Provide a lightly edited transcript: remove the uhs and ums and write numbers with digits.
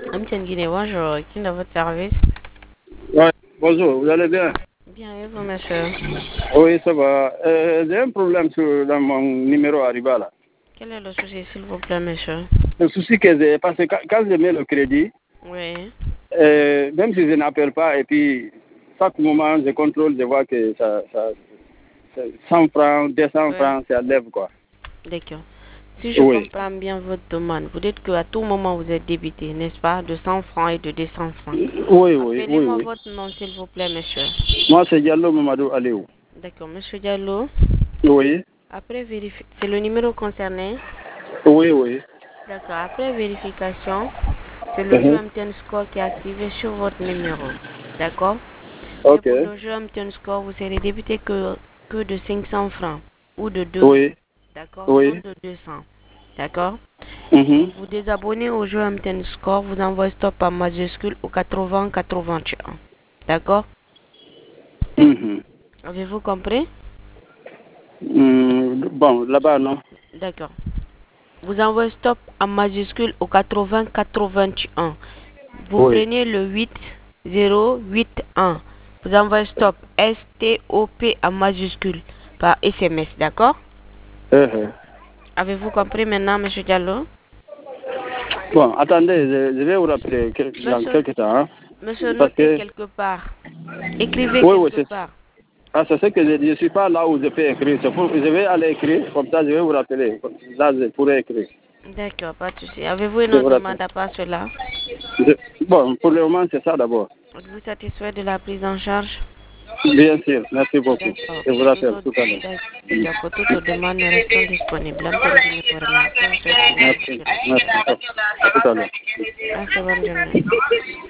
Amtienne Guinée, bonjour. Qui est dans votre service? Ouais, bonjour, vous allez bien? Bien, et vous, monsieur? Oui, ça va. J'ai un problème dans mon numéro Arriba là. Quel est le souci, s'il vous plaît, monsieur? Le souci que j'ai, parce que quand je mets le crédit, Oui. même si je n'appelle pas, et puis chaque moment je contrôle, je vois que ça 100 francs, 200 Oui. francs, ça lève quoi. D'accord. Si je Oui, comprends bien votre demande, vous dites qu'à tout moment vous êtes débité, n'est-ce pas, de 100 francs et de 200 francs. oui, oui, oui, Appelez-moi oui. votre nom, s'il vous plaît, monsieur. Moi, c'est Diallo Mamadou Aliou. D'accord, monsieur Diallo. Oui, Après vérification, c'est le numéro concerné. oui, oui. D'accord. Après vérification, c'est le jeu Mhm. MTN Score qui est activé sur votre numéro. D'accord? Et Ok, pour le jeu MTN Score, vous serez débité que de 500 francs ou de 200. oui, D'accord? Non oui. de 200. D'accord? Pour Mhm. vous désabonner au jeu MTN Score, vous envoyez stop en majuscule au 80 81. D'accord? Mhm. Avez-vous compris? Bon, là-bas, non. D'accord. Vous envoyez stop en majuscule au 80 81. Vous Oui. prenez le 8081. Vous envoyez stop S-T-O-P en majuscule par SMS. D'accord? Uh-huh. Avez-vous compris maintenant, monsieur Diallo? Bon, attendez, je vais vous rappeler dans Monsieur, quelques temps, hein, monsieur, parce notez que, quelque part. Écrivez oui, oui, quelque part. c'est ce que je dis. Je ne suis pas là où je peux écrire. Je vais aller écrire, comme ça je vais vous rappeler. Là, je pourrai écrire. D'accord, pas de souci. Avez-vous une Je vous autre rappelle. demande à part cela? Bon, pour le moment, c'est ça d'abord. Êtes-vous satisfait de la prise en charge? Bien sûr, merci beaucoup. D'accord. Je vous Pour toute rappelle autre, tout à l'heure. d'accord. Pour toute autre demande, nous restons disponibles. Amten Guinée vous remercie. On souhaite une bonne Merci, journée. merci. À tout à l'heure. Merci, bonne journée.